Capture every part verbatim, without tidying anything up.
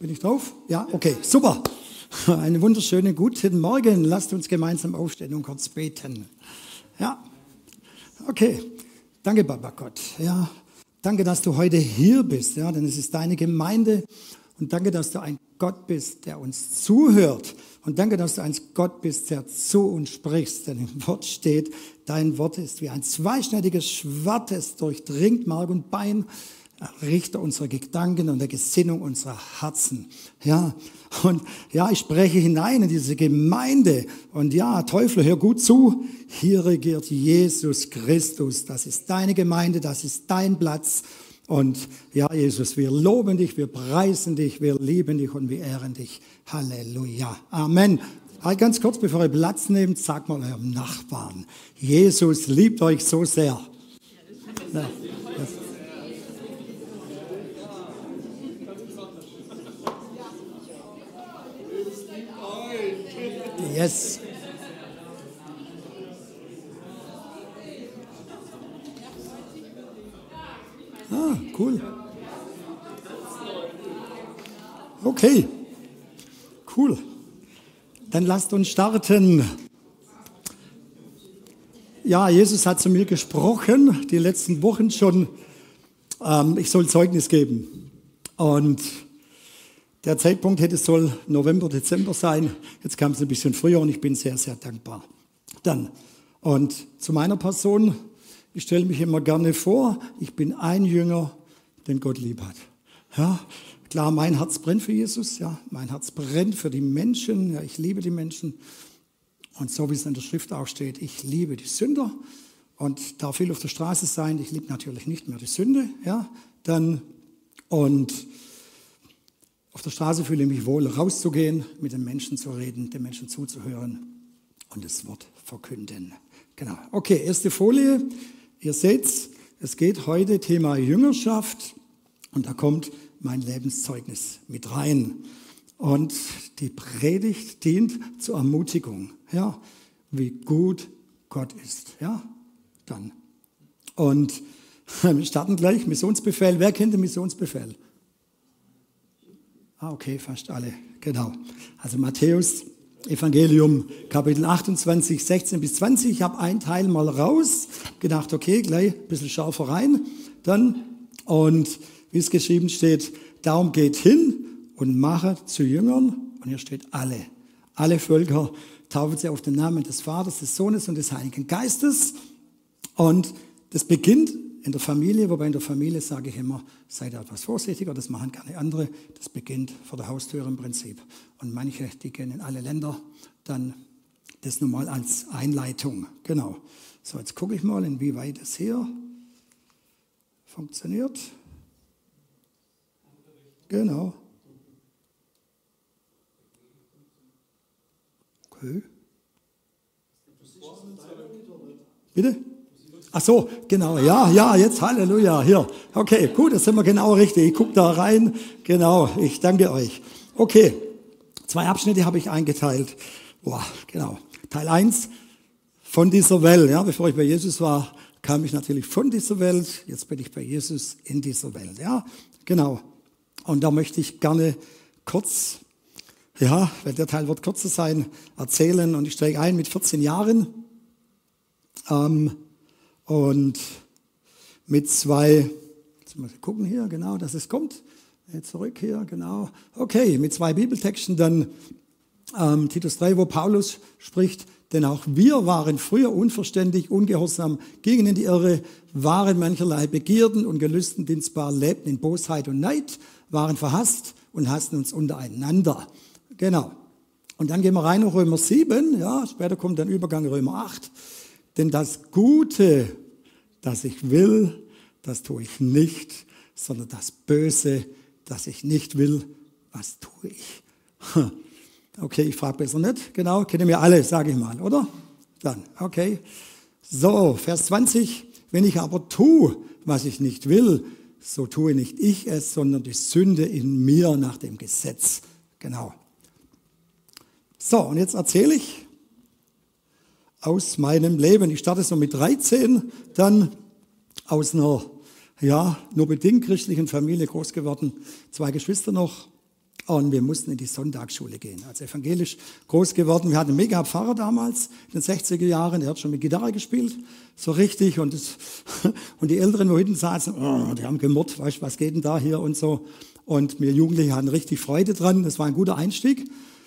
Bin ich drauf? Ja, okay, super. Einen wunderschönen guten Morgen. Lasst uns gemeinsam aufstehen und kurz beten. Ja, okay. Danke, Papa Gott. Ja, danke, dass du heute hier bist, ja, denn es ist deine Gemeinde. Und danke, dass du ein Gott bist, der uns zuhört. Und danke, dass du ein Gott bist, der zu uns sprichst. Denn im Wort steht, dein Wort ist wie ein zweischneidiges Schwert, es durchdringt Mark und Bein, Richter unsere Gedanken und der Gesinnung unserer Herzen. Ja, und ja, ich spreche hinein in diese Gemeinde. Und ja, Teufel, hör gut zu. Hier regiert Jesus Christus. Das ist deine Gemeinde, das ist dein Platz. Und ja, Jesus, wir loben dich, wir preisen dich, wir lieben dich und wir ehren dich. Halleluja. Amen. Halt ganz kurz, bevor ihr Platz nehmt, sagt mal eurem Nachbarn, Jesus liebt euch so sehr. Ja, das Yes. Ah, cool. Okay. Cool. Dann lasst uns starten. Ja, Jesus hat zu mir gesprochen, die letzten Wochen schon. Ähm, ich soll Zeugnis geben. Und der Zeitpunkt hätte soll November, Dezember sein. Jetzt kam es ein bisschen früher und ich bin sehr, sehr dankbar. Dann, und zu meiner Person, ich stelle mich immer gerne vor, ich bin ein Jünger, den Gott lieb hat. Ja, klar, mein Herz brennt für Jesus, ja, mein Herz brennt für die Menschen, ja, ich liebe die Menschen. Und so wie es in der Schrift auch steht, ich liebe die Sünder und darf viel auf der Straße sein. Ich liebe natürlich nicht mehr die Sünde, ja, dann, und auf der Straße fühle ich mich wohl, rauszugehen, mit den Menschen zu reden, den Menschen zuzuhören und das Wort verkünden. Genau. Okay, erste Folie. Ihr seht, es geht heute Thema Jüngerschaft und da kommt mein Lebenszeugnis mit rein. Und die Predigt dient zur Ermutigung, ja, wie gut Gott ist. Ja, dann. Und wir starten gleich. Missionsbefehl. Wer kennt den Missionsbefehl? Ah, okay, fast alle, genau. Also Matthäus, Evangelium, Kapitel achtundzwanzig, sechzehn bis zwanzig. Ich habe einen Teil mal raus, gedacht, okay, gleich ein bisschen schärfer rein. Dann, und wie es geschrieben steht, darum geht hin und machet zu Jüngern. Und hier steht alle, alle Völker, taufen sie auf den Namen des Vaters, des Sohnes und des Heiligen Geistes. Und das beginnt in der Familie, wobei in der Familie sage ich immer, seid etwas vorsichtiger, das machen gerne andere. Das beginnt vor der Haustür im Prinzip. Und manche, die gehen in alle Länder, dann das nun mal als Einleitung. Genau. So, jetzt gucke ich mal, inwieweit es hier funktioniert. Genau. Okay. Bitte? Ach so, genau, ja, ja, jetzt Halleluja, hier. Okay, gut, das sind wir genau richtig. Ich gucke da rein, genau, ich danke euch. Okay, zwei Abschnitte habe ich eingeteilt. Boah, genau. Teil eins, von dieser Welt. Ja, bevor ich bei Jesus war, kam ich natürlich von dieser Welt. Jetzt bin ich bei Jesus in dieser Welt. Ja, genau. Und da möchte ich gerne kurz, ja, weil der Teil wird kürzer sein, erzählen. Und ich steige ein mit vierzehn Jahren. Ähm, Und mit zwei, jetzt muss ich gucken hier, genau, dass es kommt. Zurück hier, genau. Okay, mit zwei Bibeltexten dann ähm, Titus drei, wo Paulus spricht, denn auch wir waren früher unverständig, ungehorsam, gingen in die Irre, waren mancherlei Begierden und Gelüsten dienstbar, lebten in Bosheit und Neid, waren verhasst und hassten uns untereinander. Genau. Und dann gehen wir rein in Römer sieben, ja, später kommt dann Übergang Römer acht. Denn das Gute, das ich will, das tue ich nicht, sondern das Böse, das ich nicht will, was tue ich? Okay, ich frage besser nicht. Genau, kennen wir alle, sage ich mal, oder? Dann, okay. So, Vers zwanzig. Wenn ich aber tue, was ich nicht will, so tue nicht ich es, sondern die Sünde in mir nach dem Gesetz. Genau. So, und jetzt erzähle ich aus meinem Leben. Ich starte so mit dreizehn, dann aus einer, ja, nur bedingt christlichen Familie groß geworden, zwei Geschwister noch. Und wir mussten in die Sonntagsschule gehen. Als evangelisch groß geworden. Wir hatten einen mega Pfarrer damals, in den sechziger Jahren. Der hat schon mit Gitarre gespielt, so richtig. Und, das, und die Älteren, wo hinten saßen, oh, die haben gemurrt, weißt du, was geht denn da hier und so. Und wir Jugendliche hatten richtig Freude dran. Das war ein guter Einstieg.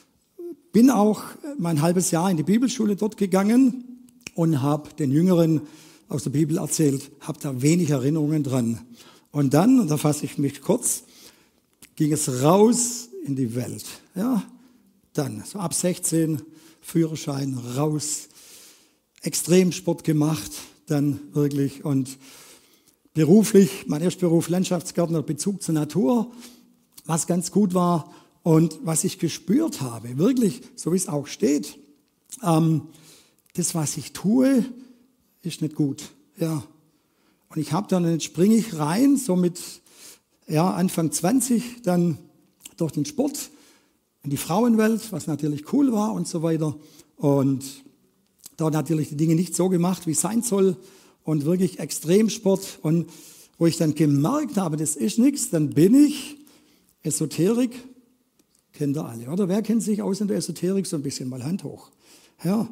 Bin auch mein halbes Jahr in die Bibelschule dort gegangen und habe den Jüngeren aus der Bibel erzählt, habe da wenig Erinnerungen dran. Und dann, und da fasse ich mich kurz, ging es raus in die Welt. Ja, dann, so ab sechzehn, Führerschein, raus, Extremsport gemacht, dann wirklich und beruflich, mein erster Beruf Landschaftsgärtner, Bezug zur Natur, was ganz gut war und was ich gespürt habe, wirklich, so wie es auch steht, ähm, das, was ich tue, ist nicht gut. Ja. Und ich habe dann, jetzt springe ich rein, so mit ja, Anfang zwanzig, dann durch den Sport in die Frauenwelt, was natürlich cool war und so weiter. Und da natürlich die Dinge nicht so gemacht, wie es sein soll. Und wirklich Extremsport. Und wo ich dann gemerkt habe, das ist nichts, dann bin ich Esoterik, kennt ihr alle, oder? Wer kennt sich aus in der Esoterik so ein bisschen? Mal Hand hoch. Ja,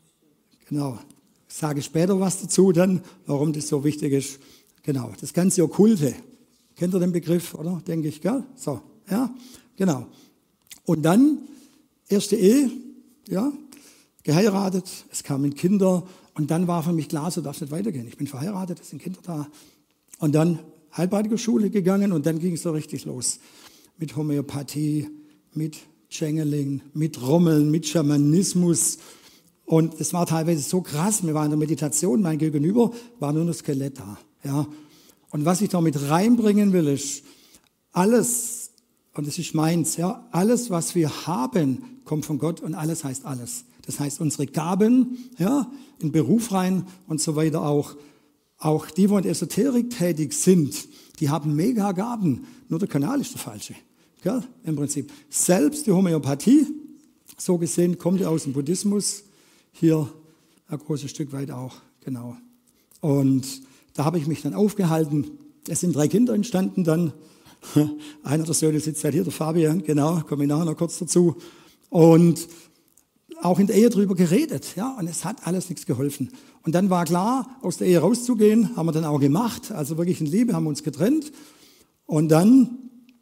genau. Ich sage später was dazu dann, warum das so wichtig ist. Genau, das ganze Okkulte. Kennt ihr den Begriff, oder? Denke ich, gell? So, ja, genau. Und dann, erste Ehe, ja, geheiratet, es kamen Kinder und dann war für mich klar, so darf es nicht weitergehen. Ich bin verheiratet, es sind Kinder da. Und dann Heilpraktikerschule gegangen und dann ging es so richtig los. Mit Homöopathie, mit Channeling, mit Rommeln, mit Schamanismus. Und es war teilweise so krass, wir waren in der Meditation, mein Gegenüber war nur ein Skelett da, ja. Und was ich da mit reinbringen will, ist alles, und das ist meins, ja, alles, was wir haben, kommt von Gott und alles heißt alles. Das heißt, unsere Gaben, ja, in Beruf rein und so weiter auch, auch die, die in der Esoterik tätig sind, die haben mega Gaben, nur der Kanal ist der falsche, gell, im Prinzip. Selbst die Homöopathie, so gesehen, kommt ja aus dem Buddhismus, hier ein großes Stück weit auch, genau. Und da habe ich mich dann aufgehalten. Es sind drei Kinder entstanden dann. Einer der Söhne sitzt halt hier, der Fabian, genau, komme ich nachher noch kurz dazu. Und auch in der Ehe drüber geredet, ja, und es hat alles nichts geholfen. Und dann war klar, aus der Ehe rauszugehen, haben wir dann auch gemacht, also wirklich in Liebe, haben uns getrennt. Und dann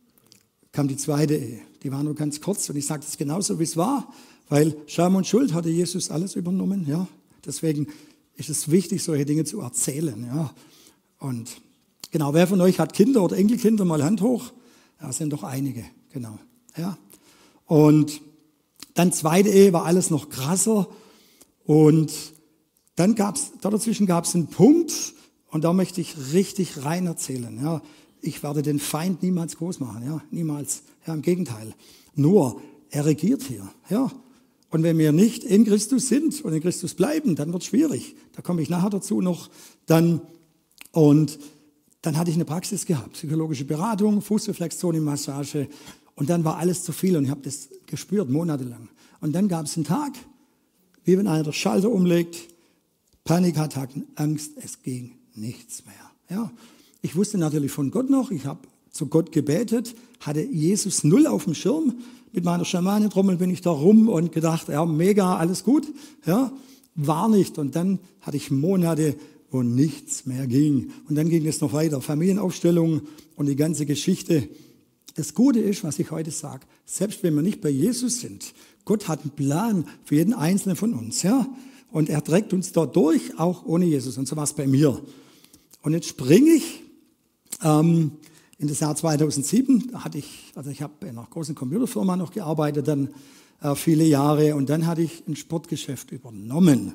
kam die zweite Ehe, die war nur ganz kurz und ich sage das genauso, wie es war, weil Scham und Schuld hatte Jesus alles übernommen, ja, deswegen ist es wichtig, solche Dinge zu erzählen. Ja. Und genau, wer von euch hat Kinder oder Enkelkinder, mal Hand hoch? Ja, sind doch einige, genau. Ja. Und dann zweite Ehe war alles noch krasser. Und dann gab es, dazwischen gab es einen Punkt, und da möchte ich richtig rein erzählen. Ja. Ich werde den Feind niemals groß machen, ja, niemals. Ja, im Gegenteil. Nur, er regiert hier, ja. Und wenn wir nicht in Christus sind und in Christus bleiben, dann wird es schwierig. Da komme ich nachher dazu noch. Dann, und dann hatte ich eine Praxis gehabt, psychologische Beratung, Fußreflexzonenmassage. Und dann war alles zu viel und ich habe das gespürt, monatelang. Und dann gab es einen Tag, wie wenn einer den Schalter umlegt, Panikattacken, Angst, es ging nichts mehr. Ja. Ich wusste natürlich von Gott noch, ich habe zu Gott gebetet, hatte Jesus null auf dem Schirm. Mit meiner Schamanentrommel bin ich da rum und gedacht, ja, mega, alles gut. Ja, war nicht. Und dann hatte ich Monate, wo nichts mehr ging. Und dann ging es noch weiter. Familienaufstellung und die ganze Geschichte. Das Gute ist, was ich heute sage, selbst wenn wir nicht bei Jesus sind, Gott hat einen Plan für jeden Einzelnen von uns. Ja? Und er trägt uns da durch, auch ohne Jesus. Und so war es bei mir. Und jetzt springe ich ähm, in das Jahr zweitausendsieben, da hatte ich, also ich habe in einer großen Computerfirma noch gearbeitet, dann äh, viele Jahre, und dann hatte ich ein Sportgeschäft übernommen.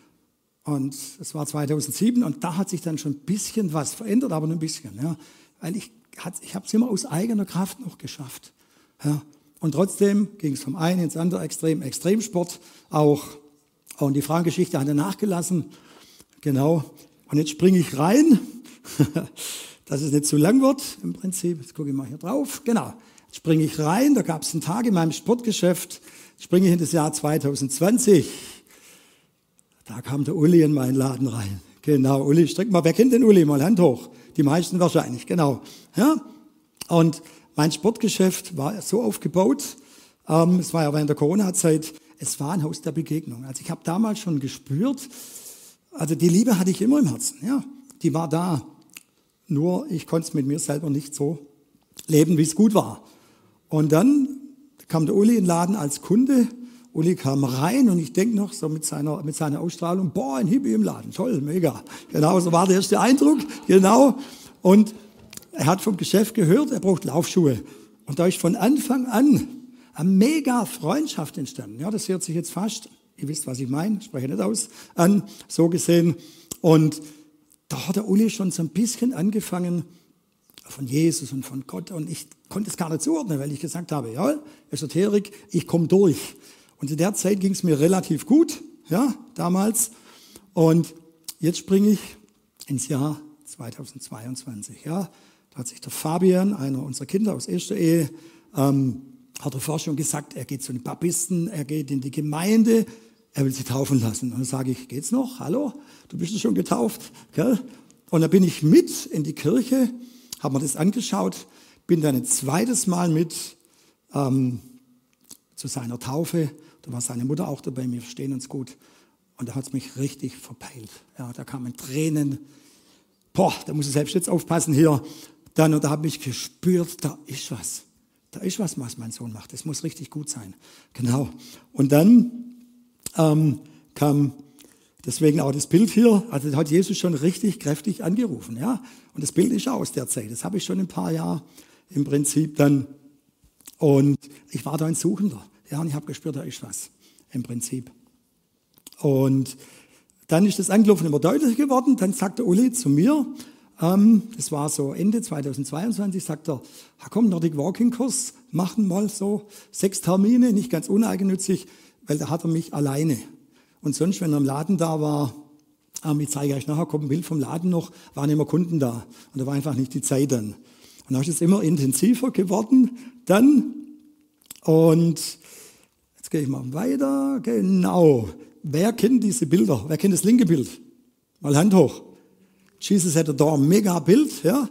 Und das war zweitausendsieben und da hat sich dann schon ein bisschen was verändert, aber nur ein bisschen, ja, weil ich, ich habe es immer aus eigener Kraft noch geschafft. Ja. Und trotzdem ging es vom einen ins andere Extrem, Extremsport auch. Und die Frauengeschichte hat dann nachgelassen, genau. Und jetzt springe ich rein. Dass es nicht zu lang wird, im Prinzip. Jetzt gucke ich mal hier drauf. Genau. Jetzt springe ich rein. Da gab es einen Tag in meinem Sportgeschäft. Jetzt springe ich in das Jahr zweitausendzwanzig. Da kam der Uli in meinen Laden rein. Genau, Uli, streck mal. Wer kennt den Uli? Mal Hand hoch. Die meisten wahrscheinlich, genau. Ja? Und mein Sportgeschäft war so aufgebaut, ähm, es war ja während der Corona-Zeit, es war ein Haus der Begegnung. Also ich habe damals schon gespürt, also die Liebe hatte ich immer im Herzen, ja, die war da. Nur ich konnte es mit mir selber nicht so leben, wie es gut war. Und dann kam der Uli in den Laden als Kunde. Uli kam rein und ich denke noch so mit seiner, mit seiner Ausstrahlung, boah, ein Hippie im Laden, toll, mega. Genau, so war der erste Eindruck, genau. Und er hat vom Geschäft gehört, er braucht Laufschuhe. Und da ist von Anfang an eine mega Freundschaft entstanden. Ja, das hört sich jetzt fast, ihr wisst, was ich meine, spreche nicht aus, an, so gesehen. Und da hat der Uli schon so ein bisschen angefangen von Jesus und von Gott. Und ich konnte es gar nicht zuordnen, weil ich gesagt habe, ja, Esoterik, ich komme durch. Und in der Zeit ging es mir relativ gut, ja, damals. Und jetzt springe ich ins Jahr zweitausendzweiundzwanzig. Ja. Da hat sich der Fabian, einer unserer Kinder aus erster Ehe, ähm, hat er vorher schon gesagt, er geht zu den Baptisten, er geht in die Gemeinde, er will sich taufen lassen. Und dann sage ich, geht's noch? Hallo? Du bist schon getauft, gell? Und dann bin ich mit in die Kirche, habe mir das angeschaut, bin dann ein zweites Mal mit ähm, zu seiner Taufe. Da war seine Mutter auch dabei, wir verstehen uns gut. Und da hat es mich richtig verpeilt. Ja, da kamen Tränen. Boah, da muss ich selbst jetzt aufpassen hier. Dann, und da habe ich gespürt, da ist was. Da ist was, was mein Sohn macht. Das muss richtig gut sein. Genau. Und dann ähm, kam deswegen auch das Bild hier. Also da hat Jesus schon richtig kräftig angerufen. Ja? Und das Bild ist auch aus der Zeit. Das habe ich schon ein paar Jahre im Prinzip dann. Und ich war da ein Suchender. Ja, und ich habe gespürt, da ist was im Prinzip. Und dann ist das Anklopfen immer deutlicher geworden. Dann sagt der Uli zu mir, ähm, das war so Ende zweitausendzweiundzwanzig, sagt er, komm, Nordic Walking Kurs, machen mal so sechs Termine, nicht ganz uneigennützig, weil da hat er mich alleine. Und sonst, wenn er im Laden da war, ähm, ich zeige euch nachher, kommt ein Bild vom Laden noch, waren immer Kunden da. Und da war einfach nicht die Zeit dann. Und da ist es immer intensiver geworden dann. Und jetzt gehe ich mal weiter. Genau. Wer kennt diese Bilder? Wer kennt das linke Bild? Mal Hand hoch. Jesus had a door, mega Bild, ja.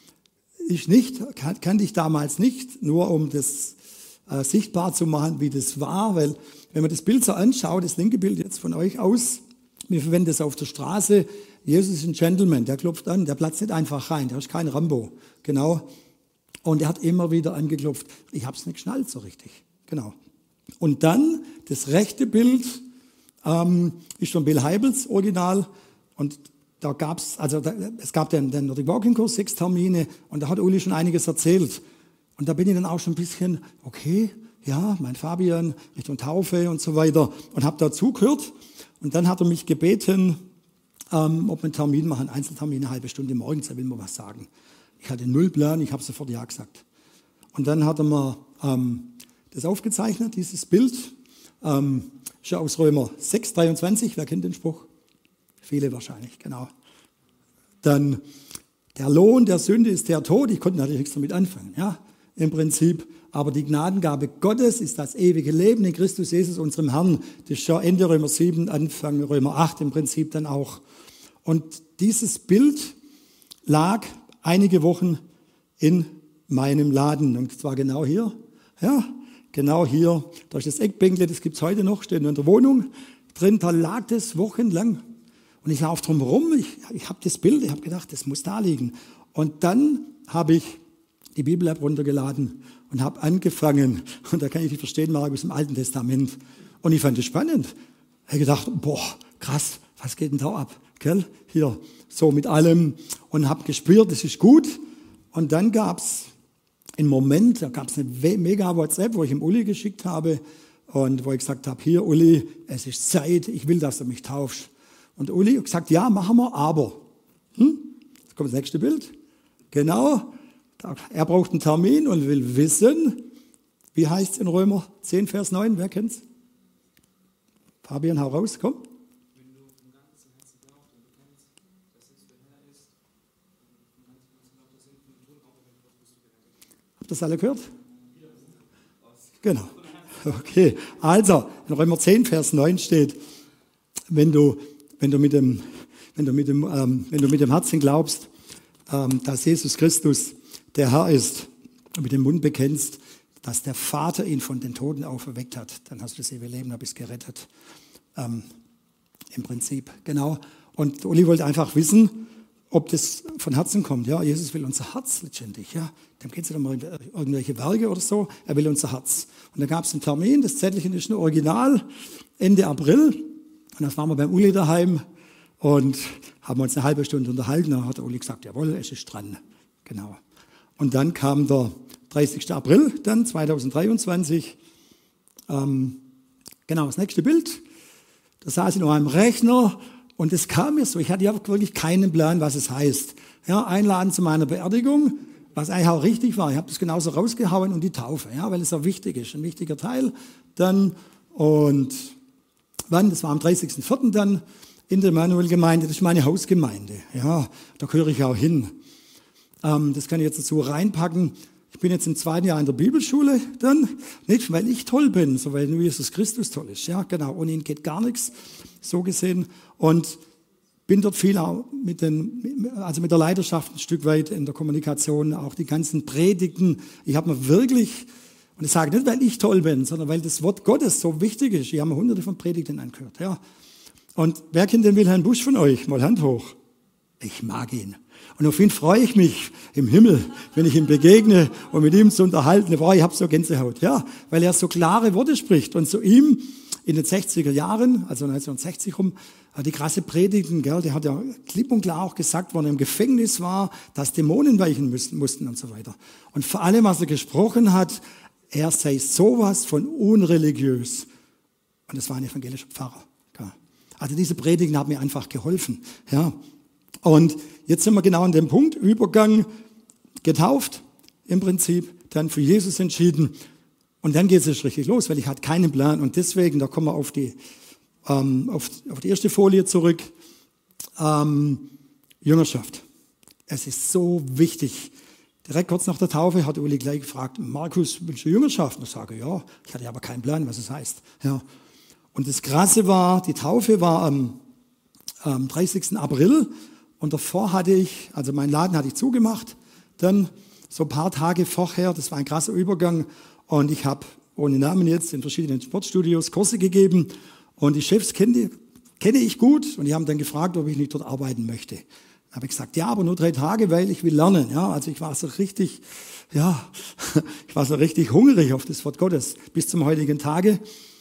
Ich nicht, kan- kannte ich damals nicht, nur um das äh, sichtbar zu machen, wie das war, weil wenn man das Bild so anschaut, das linke Bild jetzt von euch aus, wir verwenden das auf der Straße, Jesus ist ein Gentleman, der klopft an, der platzt nicht einfach rein, der ist kein Rambo, genau. Und er hat immer wieder angeklopft, ich habe es nicht geschnallt so richtig, genau. Und dann das rechte Bild ähm, ist von Bill Hybels Original und da gab's, also da, es gab den, den Nordic Walking Kurs, sechs Termine und da hat Uli schon einiges erzählt. Und da bin ich dann auch schon ein bisschen, okay, ja, mein Fabian, Richtung Taufe und so weiter und habe da zugehört. Und dann hat er mich gebeten, ähm, ob wir einen Termin machen, Einzeltermin, eine halbe Stunde morgens, er will mir was sagen. Ich hatte null Plan, ich habe sofort Ja gesagt. Und dann hat er mir ähm, das aufgezeichnet, dieses Bild, ähm, ist ja aus Römer sechs, dreiundzwanzig, wer kennt den Spruch? Viele wahrscheinlich, genau. Dann, der Lohn der Sünde ist der Tod. Ich konnte natürlich nichts damit anfangen, ja, im Prinzip. Aber die Gnadengabe Gottes ist das ewige Leben in Christus Jesus, unserem Herrn. Das ist schon Ende Römer sieben, Anfang Römer acht im Prinzip dann auch. Und dieses Bild lag einige Wochen in meinem Laden. Und zwar genau hier, ja, genau hier. Da ist das Eckbänkle, das gibt es heute noch, steht nur in der Wohnung drin. Da lag das wochenlang. Und ich laufe drum herum, ich, ich habe das Bild, ich habe gedacht, das muss da liegen. Und dann habe ich die Bibel-App runtergeladen und habe angefangen, und da kann ich nicht verstehen, Markus, im Alten Testament. Und ich fand es spannend. Ich habe gedacht, boah, krass, was geht denn da ab? Gell? Hier, so mit allem. Und habe gespürt, das ist gut. Und dann gab es einen Moment, da gab es eine mega WhatsApp, wo ich ihm Uli geschickt habe und wo ich gesagt habe, hier Uli, es ist Zeit, ich will, dass du mich taufst. Und Uli hat gesagt, ja, machen wir, aber. Hm? Jetzt kommt das nächste Bild. Genau. Er braucht einen Termin und will wissen, wie heißt es in Römer zehn, Vers neun, wer kennt's? Fabian, hau raus, komm. Wenn du im ganzen Herzen glaubst und bekennst, dass es der Herr ist, und im ganzen Herzen glaubst, dass Sünden und Tod auch in Gott bist du gerettet. Habt ihr das alle gehört? Genau. Okay. Also, in Römer zehn, Vers neun steht, wenn du Wenn du mit dem, wenn du mit dem, ähm, wenn du mit dem Herzen glaubst, ähm, dass Jesus Christus der Herr ist und mit dem Mund bekennst, dass der Vater ihn von den Toten auferweckt hat, dann hast du das ewige Leben, da bist gerettet. Ähm, Im Prinzip, genau. Und Uli wollte einfach wissen, ob das von Herzen kommt. Ja, Jesus will unser Herz letztendlich. Ja, dem geht es nicht um irgendwelche Werke oder so. Er will unser Herz. Und da gab es einen Termin, das Zettelchen ist ein Original, Ende April. Und dann waren wir beim Uli daheim und haben uns eine halbe Stunde unterhalten. Dann hat der Uli gesagt, jawohl, es ist dran. Genau. Und dann kam der dreißigster April, dann zweitausenddreiundzwanzig. Ähm, genau, das nächste Bild. Da saß ich noch am Rechner und es kam mir so, ich hatte ja wirklich keinen Plan, was es heißt. Ja, einladen zu meiner Beerdigung, was eigentlich auch richtig war. Ich habe das genauso rausgehauen und die Taufe, ja, weil es auch wichtig ist, ein wichtiger Teil. Dann und wann? Das war am dreißigsten vierten dann in der Emanuel-Gemeinde. Das ist meine Hausgemeinde. Ja, da gehöre ich auch hin. Ähm, das kann ich jetzt dazu reinpacken. Ich bin jetzt im zweiten Jahr in der Bibelschule dann, nicht weil ich toll bin, sondern weil nur Jesus Christus toll ist. Ja, genau, ohne ihn geht gar nichts, so gesehen. Und bin dort viel auch mit, den, also mit der Leidenschaft ein Stück weit in der Kommunikation, auch die ganzen Predigten. Ich habe mir wirklich, und ich sage nicht, weil ich toll bin, sondern weil das Wort Gottes so wichtig ist. Ich habe mir hunderte von Predigten angehört. Ja. Und wer kennt den Wilhelm Busch von euch? Mal Hand hoch. Ich mag ihn. Und auf ihn freue ich mich im Himmel, wenn ich ihm begegne und mit ihm zu unterhalten. Boah, ich habe so Gänsehaut, ja, weil er so klare Worte spricht. Und zu ihm in den sechziger Jahren, also neunzehnhundertsechzig rum, die krasse Predigten, gell, der hat ja klipp und klar auch gesagt, wenn er im Gefängnis war, dass Dämonen weichen müssen, mussten und so weiter. Und vor allem, was er gesprochen hat, er sei sowas von unreligiös. Und das war ein evangelischer Pfarrer. Gell. Also diese Predigten haben mir einfach geholfen, ja. Und jetzt sind wir genau an dem Punkt, Übergang, getauft im Prinzip, dann für Jesus entschieden und dann geht es richtig los, weil ich hatte keinen Plan und deswegen, da kommen wir auf die, ähm, auf, auf die erste Folie zurück, ähm, Jüngerschaft. Es ist so wichtig. Direkt kurz nach der Taufe hat Uli gleich gefragt, Markus, willst du Jüngerschaft? Und ich sage, ja, ich hatte aber keinen Plan, was es heißt. Ja. Und das Krasse war, die Taufe war am, am dreißigsten April. Und davor hatte ich, also meinen Laden hatte ich zugemacht, dann so ein paar Tage vorher, das war ein krasser Übergang und ich habe ohne Namen jetzt in verschiedenen Sportstudios Kurse gegeben und die Chefs kenne, kenne ich gut und die haben dann gefragt, ob ich nicht dort arbeiten möchte. Dann habe ich gesagt, ja, aber nur drei Tage, weil ich will lernen. Ja, also ich war so richtig, ja, ich war so richtig hungrig auf das Wort Gottes bis zum heutigen Tage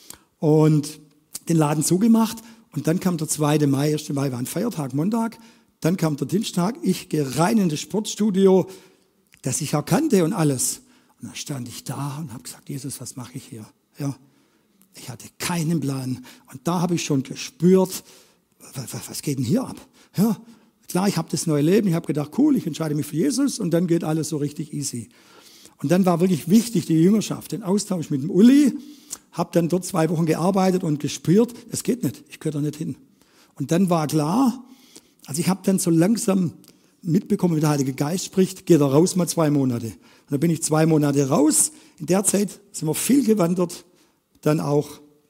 und den Laden zugemacht und dann kam der zweite Mai, erster Mai war ein Feiertag, Montag. Dann kam der Dienstag, ich gehe rein in das Sportstudio, das ich auch kannte und alles. Und dann stand ich da und habe gesagt, Jesus, was mache ich hier? Ja, ich hatte keinen Plan. Und da habe ich schon gespürt, was, was geht denn hier ab? Ja, klar, ich habe das neue Leben, ich habe gedacht, cool, ich entscheide mich für Jesus und dann geht alles so richtig easy. Und dann war wirklich wichtig die Jüngerschaft, den Austausch mit dem Uli, habe dann dort zwei Wochen gearbeitet und gespürt, es geht nicht, ich gehöre da nicht hin. Und dann war klar, also ich habe dann so langsam mitbekommen, wie der Heilige Geist spricht, geht er raus mal zwei Monate. Und dann bin ich zwei Monate raus. In der Zeit sind wir viel gewandert, dann auch.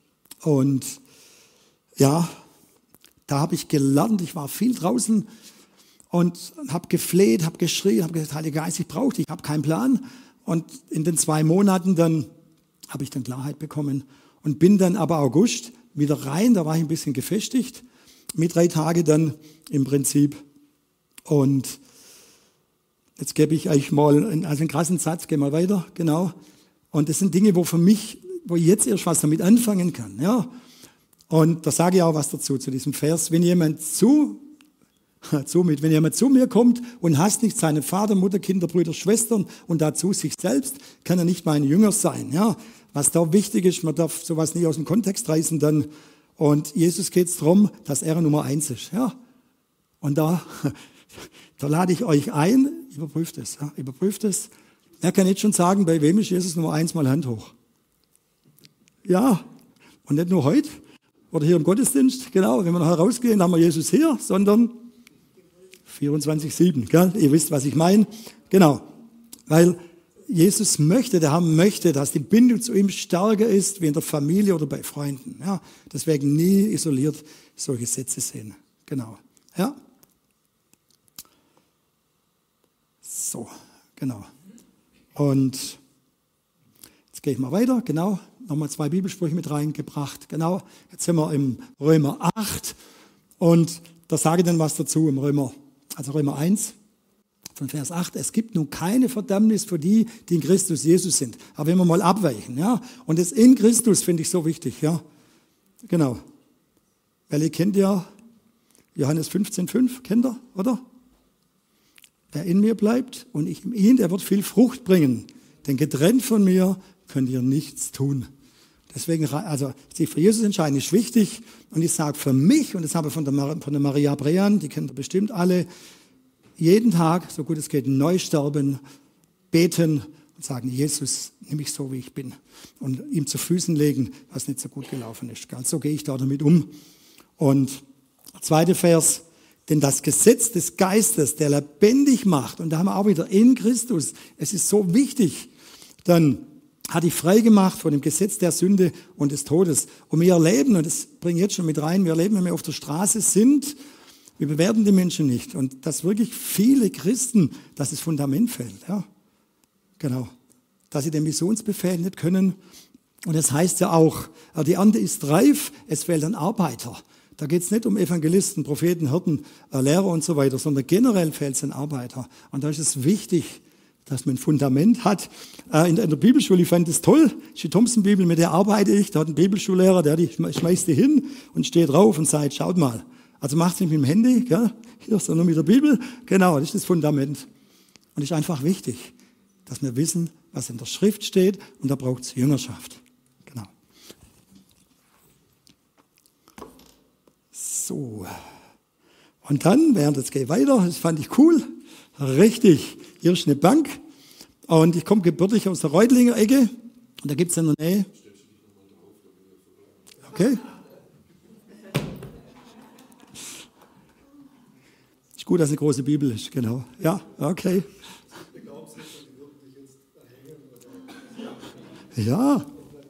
Und ja, da habe ich gelernt, ich war viel draußen und habe gefleht, habe geschrien, habe gesagt, Heiliger Geist, ich brauche dich, ich habe keinen Plan. Und in den zwei Monaten dann habe ich dann Klarheit bekommen und bin dann aber August wieder rein, da war ich ein bisschen gefestigt. Mit drei Tage dann im Prinzip. Und jetzt gebe ich euch mal einen, also einen krassen Satz, gehen wir weiter, genau. Und das sind Dinge, wo für mich, wo ich jetzt erst was damit anfangen kann. Ja. Und da sage ich auch was dazu, zu diesem Vers. Wenn jemand zu, zu mit, wenn jemand zu mir kommt und hasst nicht seinen Vater, Mutter, Kinder, Brüder, Schwestern und dazu sich selbst, kann er nicht mein Jünger sein. Ja. Was da wichtig ist, man darf sowas nicht aus dem Kontext reißen, dann. Und Jesus geht es darum, dass er Nummer eins ist. Ja. Und da, da lade ich euch ein, überprüft es. Ja, überprüft es. Wer kann jetzt schon sagen, bei wem ist Jesus Nummer eins, mal Hand hoch? Ja, und nicht nur heute oder hier im Gottesdienst, genau, wenn wir nachher rausgehen, haben wir Jesus hier, sondern vierundzwanzig sieben. Gell? Ihr wisst, was ich meine. Genau, weil Jesus möchte, der Herr möchte, dass die Bindung zu ihm stärker ist wie in der Familie oder bei Freunden. Ja, deswegen nie isoliert solche Sätze sehen. Genau. Ja. So, genau. Und jetzt gehe ich mal weiter, genau, nochmal zwei Bibelsprüche mit reingebracht, genau, jetzt sind wir im Römer acht und da sage ich dann was dazu im Römer, also Römer eins, von Vers acht, es gibt nun keine Verdammnis für die, die in Christus Jesus sind. Aber wenn wir mal abweichen, ja, und das in Christus finde ich so wichtig, ja, genau, weil ihr kennt ja Johannes fünfzehn fünf, kennt ihr, oder? Wer in mir bleibt und ich in ihm, der wird viel Frucht bringen. Denn getrennt von mir könnt ihr nichts tun. Deswegen, also sich für Jesus entscheiden ist wichtig. Und ich sage für mich, und das habe ich von der, Mar- von der Maria Brean, die kennt ihr bestimmt alle, jeden Tag, so gut es geht, neu sterben, beten und sagen, Jesus, nimm mich so, wie ich bin. Und ihm zu Füßen legen, was nicht so gut gelaufen ist. So gehe ich da damit um. Und der zweite Vers, denn das Gesetz des Geistes, der lebendig macht, und da haben wir auch wieder in Christus, es ist so wichtig, dann hat dich frei gemacht von dem Gesetz der Sünde und des Todes. Und wir erleben, und das bringe ich jetzt schon mit rein, wir erleben, wenn wir auf der Straße sind, wir bewerten die Menschen nicht. Und dass wirklich viele Christen, dass das Fundament fällt. Ja, genau. Dass sie den Missionsbefehl nicht können. Und das heißt ja auch, die Ernte ist reif, es fehlt an Arbeiter. Da geht es nicht um Evangelisten, Propheten, Hirten, Lehrer und so weiter, sondern generell fehlt es an Arbeiter. Und da ist es wichtig, dass man ein Fundament hat. In der Bibelschule, ich fand das toll, die Thompson-Bibel, mit der arbeite ich. Da hat ein Bibelschullehrer, der die schmeißt die hin und steht drauf und sagt, schaut mal. Also macht es nicht mit dem Handy, gell? Hier ist er nur mit der Bibel. Genau, das ist das Fundament. Und es ist einfach wichtig, dass wir wissen, was in der Schrift steht. Und da braucht es Jüngerschaft. Genau. So. Und dann, während jetzt gehe ich weiter, das fand ich cool. Richtig. Hier ist eine Bank. Und ich komme gebürtig aus der Reutlinger Ecke. Und da gibt es in der Nähe. Okay. Ist gut, dass eine große Bibel ist, genau. Ja, okay. Ja.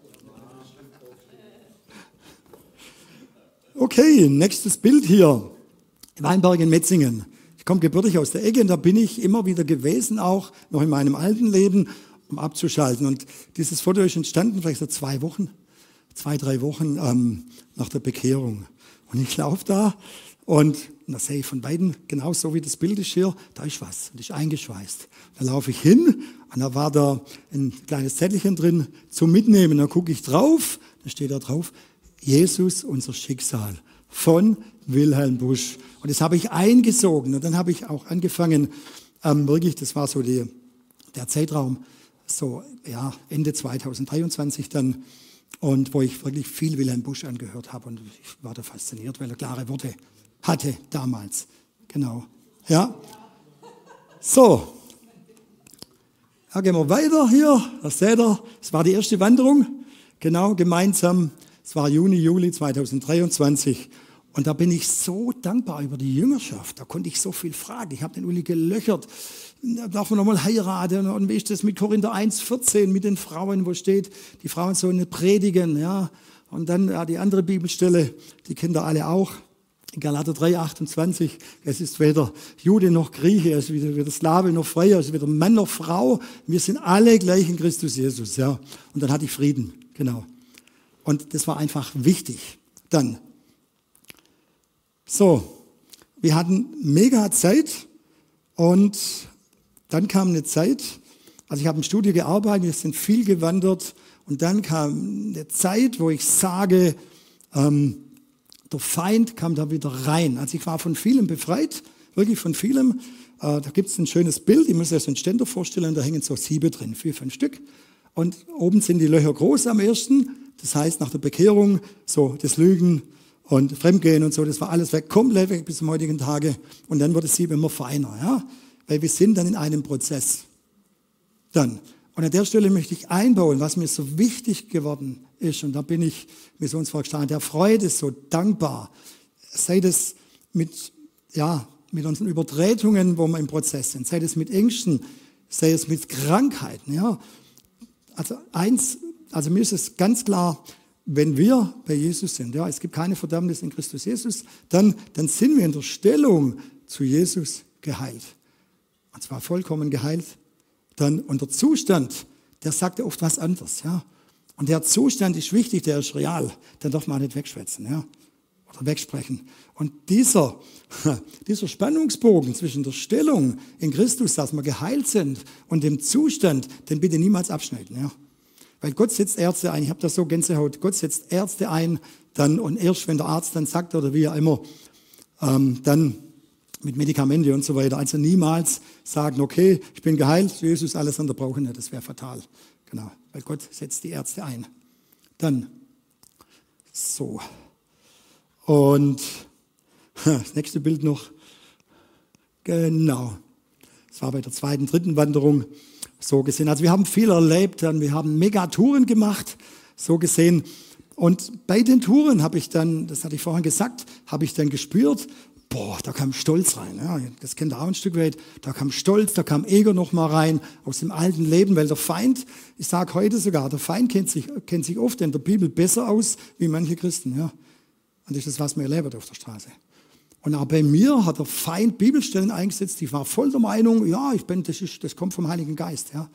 Okay, nächstes Bild hier. Weinberg in Metzingen. Ich komme gebürtig aus der Ecke und da bin ich immer wieder gewesen, auch noch in meinem alten Leben, um abzuschalten. Und dieses Foto ist entstanden, vielleicht so zwei Wochen, zwei, drei Wochen ähm, nach der Bekehrung. Und ich laufe da und da sehe ich von beiden, genau so wie das Bild ist hier, da ist was, und ist eingeschweißt. Da laufe ich hin und da war da ein kleines Zettelchen drin zum Mitnehmen. Da gucke ich drauf, da steht da drauf, Jesus, unser Schicksal, von Wilhelm Busch. Und das habe ich eingesogen und dann habe ich auch angefangen, ähm, wirklich, das war so die, der Zeitraum, so ja, Ende zweitausenddreiundzwanzig dann, und wo ich wirklich viel Wilhelm Busch angehört habe und ich war da fasziniert, weil er klare Worte hatte damals. Genau. Ja. So. Ja, gehen wir weiter hier. Da seht ihr, es war die erste Wanderung. Genau, gemeinsam. Es war Juni, Juli zweitausenddreiundzwanzig. Und da bin ich so dankbar über die Jüngerschaft. Da konnte ich so viel fragen. Ich habe den Uli gelöchert. Darf man nochmal heiraten? Und wie ist das mit Korinther eins vierzehn, mit den Frauen, wo steht, die Frauen sollen predigen. Ja. Und dann ja, die andere Bibelstelle, die kennt ihr alle auch. In Galater drei achtundzwanzig, es ist weder Jude noch Grieche, es ist weder, weder Slave noch Freier, es ist weder Mann noch Frau. Wir sind alle gleich in Christus Jesus. Ja. Und dann hatte ich Frieden, genau. Und das war einfach wichtig. Dann, so, wir hatten mega Zeit und dann kam eine Zeit, also ich habe im Studio gearbeitet, wir sind viel gewandert und dann kam eine Zeit, wo ich sage, ähm, der Feind kam da wieder rein. Also ich war von vielem befreit, wirklich von vielem. Äh, da gibt es ein schönes Bild, ich muss euch so einen Ständer vorstellen, da hängen so Siebe drin, vier, fünf Stück. Und oben sind die Löcher groß am ersten, das heißt nach der Bekehrung, so das Lügen und Fremdgehen und so, das war alles weg, komplett weg bis zum heutigen Tage. Und dann wird das Sieb immer feiner, ja, weil wir sind dann in einem Prozess. Dann. Und an der Stelle möchte ich einbauen, was mir so wichtig geworden ist. Und da bin ich Missionsvorstand der Freude so dankbar. Sei das mit, ja, mit unseren Übertretungen, wo wir im Prozess sind. Sei das mit Ängsten, sei es mit Krankheiten. Ja. Also eins, also mir ist es ganz klar, wenn wir bei Jesus sind, ja, es gibt keine Verdammnis in Christus Jesus, dann, dann sind wir in der Stellung zu Jesus geheilt. Und zwar vollkommen geheilt. Dann, und der Zustand, der sagt ja oft was anderes. Ja? Und der Zustand ist wichtig, der ist real. Den darf man nicht wegschwätzen, ja? Oder wegsprechen. Und dieser, dieser Spannungsbogen zwischen der Stellung in Christus, dass wir geheilt sind, und dem Zustand, den bitte niemals abschneiden. Ja? Weil Gott setzt Ärzte ein, ich habe da so Gänsehaut, Gott setzt Ärzte ein, dann, und erst wenn der Arzt dann sagt, oder wie er immer, ähm, dann mit Medikamente und so weiter. Also niemals sagen, okay, ich bin geheilt, Jesus, alles andere brauche ich nicht, das wäre fatal. Genau, weil Gott setzt die Ärzte ein. Dann, so. Und das nächste Bild noch. Genau. Das war bei der zweiten, dritten Wanderung so gesehen. Also wir haben viel erlebt, dann wir haben Megatouren gemacht, so gesehen. Und bei den Touren habe ich dann, das hatte ich vorhin gesagt, habe ich dann gespürt, boah, da kam Stolz rein. Ja, das kennt ihr auch ein Stück weit. Da kam Stolz, da kam Ego noch mal rein aus dem alten Leben, weil der Feind, ich sage heute sogar, der Feind kennt sich, kennt sich oft in der Bibel besser aus wie manche Christen. Ja. Und das ist das, was man erlebt auf der Straße. Und auch bei mir hat der Feind Bibelstellen eingesetzt. Ich war voll der Meinung, ja, ich bin, das, ist, das kommt vom Heiligen Geist. Ja.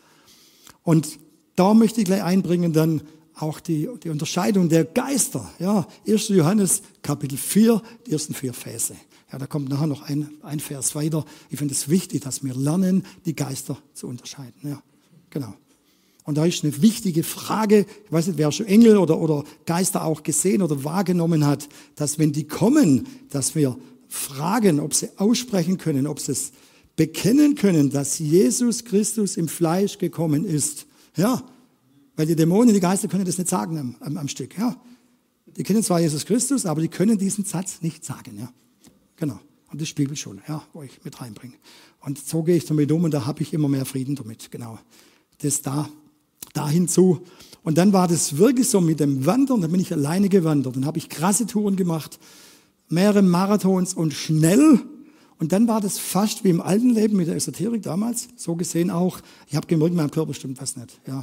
Und da möchte ich gleich einbringen dann auch die, die Unterscheidung der Geister. Ja. erster Johannes Kapitel vier, die ersten vier Verse. Ja, da kommt nachher noch ein, ein Vers weiter. Ich finde es wichtig, dass wir lernen, die Geister zu unterscheiden. Ja, genau. Und da ist eine wichtige Frage, ich weiß nicht, wer schon Engel oder, oder Geister auch gesehen oder wahrgenommen hat, dass wenn die kommen, dass wir fragen, ob sie aussprechen können, ob sie es bekennen können, dass Jesus Christus im Fleisch gekommen ist. Ja, weil die Dämonen, die Geister können das nicht sagen am, am, am Stück. Ja, die kennen zwar Jesus Christus, aber die können diesen Satz nicht sagen. Ja. Genau. Und das ist Bibelschule, ja, wo ich mit reinbringe. Und so gehe ich damit um und da habe ich immer mehr Frieden damit. Genau. Das da, da hinzu. Und dann war das wirklich so mit dem Wandern, da bin ich alleine gewandert. Dann habe ich krasse Touren gemacht, mehrere Marathons und schnell. Und dann war das fast wie im alten Leben mit der Esoterik damals, so gesehen auch. Ich habe gemerkt, meinem Körper stimmt was nicht. Ja.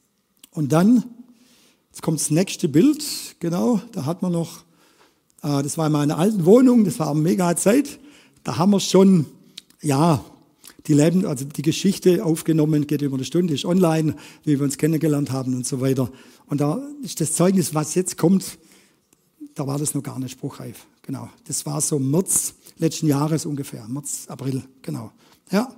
Und dann, jetzt kommt das nächste Bild, genau, da hat man noch, das war in meiner alten Wohnung, das war eine mega Zeit. Da haben wir schon, ja, die Leben, also die Geschichte aufgenommen, geht über eine Stunde, ist online, wie wir uns kennengelernt haben und so weiter. Und da ist das Zeugnis, was jetzt kommt, da war das noch gar nicht spruchreif. Genau. Das war so März letzten Jahres ungefähr, März, April, genau. Ja,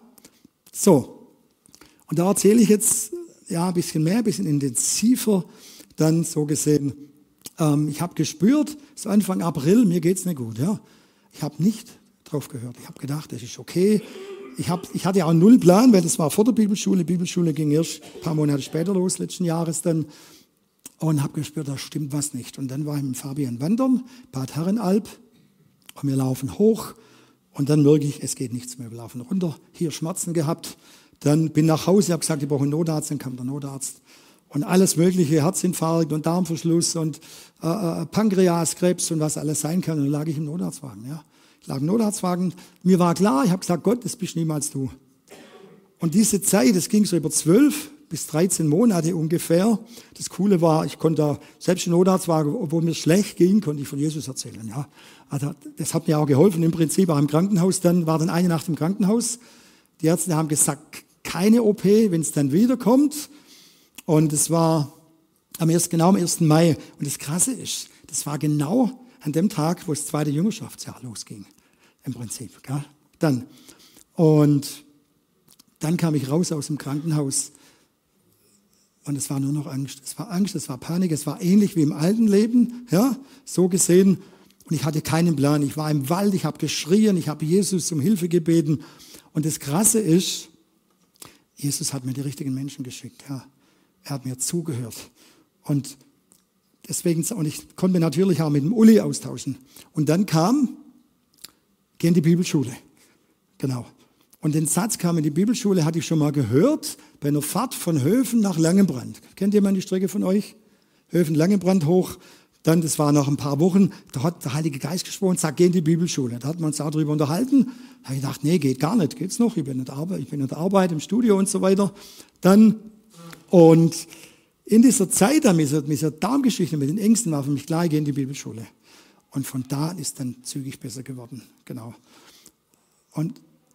so. Und da erzähle ich jetzt, ja, ein bisschen mehr, ein bisschen intensiver, dann so gesehen. Ich habe gespürt, so Anfang April, mir geht's nicht gut. Ja. Ich habe nicht drauf gehört. Ich habe gedacht, das ist okay. Ich, hab, ich hatte auch null Plan, weil das war vor der Bibelschule. Die Bibelschule ging erst ein paar Monate später los, letzten Jahres dann. Und habe gespürt, da stimmt was nicht. Und dann war ich mit Fabian wandern, Bad Herrenalb. Und wir laufen hoch. Und dann merke ich, es geht nichts mehr. Wir laufen runter. Hier Schmerzen gehabt. Dann bin nach Hause, habe gesagt, ich brauche einen Notarzt. Dann kam der Notarzt. Und alles mögliche, Herzinfarkt und Darmverschluss und äh, äh, Pankreaskrebs und was alles sein kann. Und dann lag ich im Notarztwagen. Ja. Ich lag im Notarztwagen. Mir war klar, ich habe gesagt, Gott, das bist niemals du. Und diese Zeit, das ging so über zwölf bis dreizehn Monate ungefähr. Das Coole war, ich konnte da, selbst im Notarztwagen, obwohl mir schlecht ging, konnte ich von Jesus erzählen. Ja. Also das hat mir auch geholfen. Im Prinzip auch im Krankenhaus, dann war dann eine Nacht im Krankenhaus. Die Ärzte haben gesagt, keine O P, wenn es dann wiederkommt. Und es war am ersten, genau am ersten Mai. Und das Krasse ist, das war genau an dem Tag, wo das zweite Jüngerschaftsjahr losging. Im Prinzip. Gell? Dann. Und dann kam ich raus aus dem Krankenhaus. Und es war nur noch Angst. Es war Angst, es war Panik, es war ähnlich wie im alten Leben. Ja, so gesehen. Und ich hatte keinen Plan. Ich war im Wald, ich habe geschrien, ich habe Jesus um Hilfe gebeten. Und das Krasse ist, Jesus hat mir die richtigen Menschen geschickt. Ja. Er hat mir zugehört. Und deswegen, und ich konnte mich natürlich auch mit dem Uli austauschen. Und dann kam, geh in die Bibelschule. Genau. Und den Satz kam in die Bibelschule, hatte ich schon mal gehört, bei einer Fahrt von Höfen nach Langenbrand. Kennt jemand die Strecke von euch? Höfen-Langenbrand hoch. Dann, das war nach ein paar Wochen, da hat der Heilige Geist gesprochen und sagt, geh in die Bibelschule. Da hat man uns auch darüber unterhalten. Da habe ich gedacht, nee, geht gar nicht. Geht's noch? Ich bin in der Arbeit, ich bin in der Arbeit, im Studio und so weiter. Dann, und in dieser Zeit, mit dieser, mit dieser Darmgeschichte, mit den Ängsten, war für mich klar, ich gehe in die Bibelschule. Und von da ist dann zügig besser geworden. Genau. Und